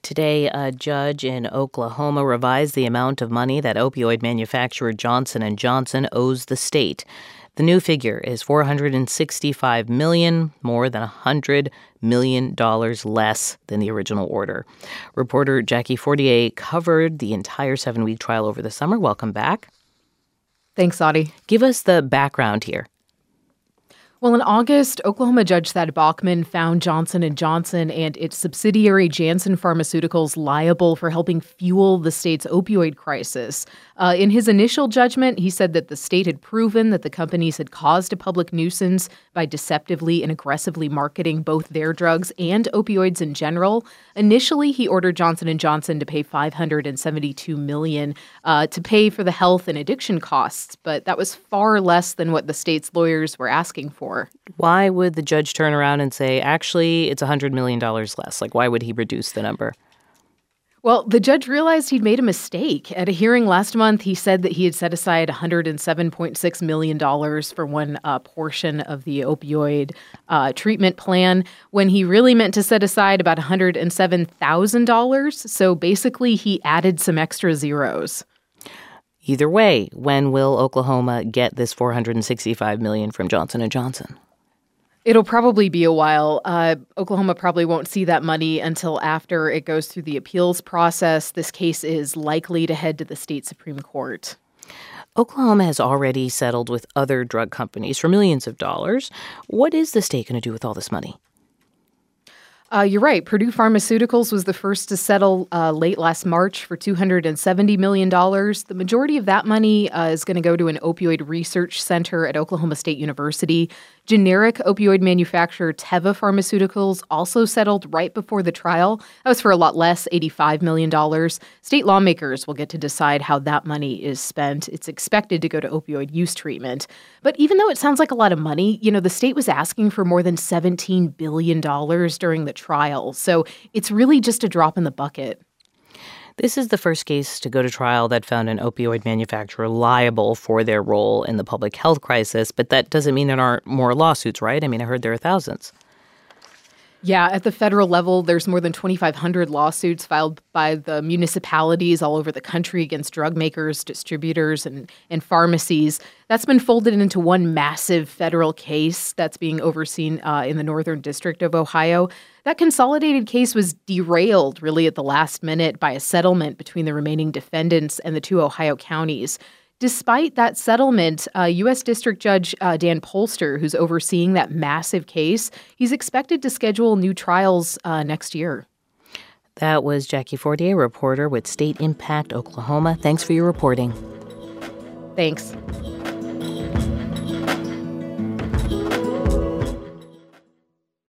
Today, a judge in Oklahoma revised the amount of money that opioid manufacturer Johnson & Johnson owes the state. The new figure is $465 million, more than $100 million less than the original order. Reporter Jackie Fortier covered the entire 7-week trial over the summer. Welcome back. Thanks, Audie. Give us the background here. Well, in August, Oklahoma Judge Thad Bachman found Johnson & Johnson and its subsidiary Janssen Pharmaceuticals liable for helping fuel the state's opioid crisis. In his initial judgment, he said that the state had proven that the companies had caused a public nuisance by deceptively and aggressively marketing both their drugs and opioids in general. Initially, he ordered Johnson & Johnson to pay $572 million to pay for the health and addiction costs, but that was far less than what the state's lawyers were asking for. Why would the judge turn around and say, actually, it's $100 million less? Like, why would he reduce the number? Well, the judge realized he'd made a mistake. At a hearing last month, he said that he had set aside $107.6 million for one portion of the opioid treatment plan, when he really meant to set aside about $107,000. So basically, he added some extra zeros. Either way, when will Oklahoma get this $465 million from Johnson & Johnson? It'll probably be a while. Oklahoma probably won't see that money until after it goes through the appeals process. This case is likely to head to the state Supreme Court. Oklahoma has already settled with other drug companies for millions of dollars. What is the state going to do with all this money? You're right. Purdue Pharmaceuticals was the first to settle late last March for $270 million. The majority of that money is going to go to an opioid research center at Oklahoma State University. Generic opioid manufacturer Teva Pharmaceuticals also settled right before the trial. That was for a lot less, $85 million. State lawmakers will get to decide how that money is spent. It's expected to go to opioid use treatment. But even though it sounds like a lot of money, the state was asking for more than $17 billion during the trial. So it's really just a drop in the bucket. This is the first case to go to trial that found an opioid manufacturer liable for their role in the public health crisis, but that doesn't mean there aren't more lawsuits, right? I mean, I heard there are thousands. Yeah, at the federal level, there's more than 2,500 lawsuits filed by the municipalities all over the country against drug makers, distributors, and pharmacies. That's been folded into one massive federal case that's being overseen in the Northern District of Ohio. That consolidated case was derailed really at the last minute by a settlement between the remaining defendants and the two Ohio counties. Despite that settlement, U.S. District Judge Dan Polster, who's overseeing that massive case, he's expected to schedule new trials next year. That was Jackie Fortier, reporter with State Impact Oklahoma. Thanks for your reporting. Thanks.